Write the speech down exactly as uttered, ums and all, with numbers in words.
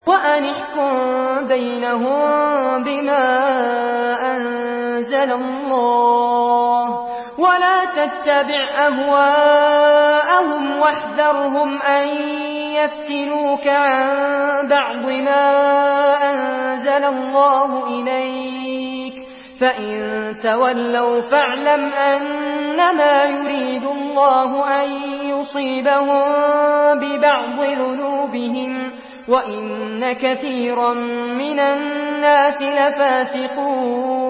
وأن احكم بينهم بما أنزل الله ولا تتبع أهواءهم واحذرهم أن يفتنوك عن بعض ما أنزل الله إليك فإن تولوا فاعلم أنما يريد الله أن يصيبهم ببعض ذنوبهم وإن كثيرا من الناس لفاسقون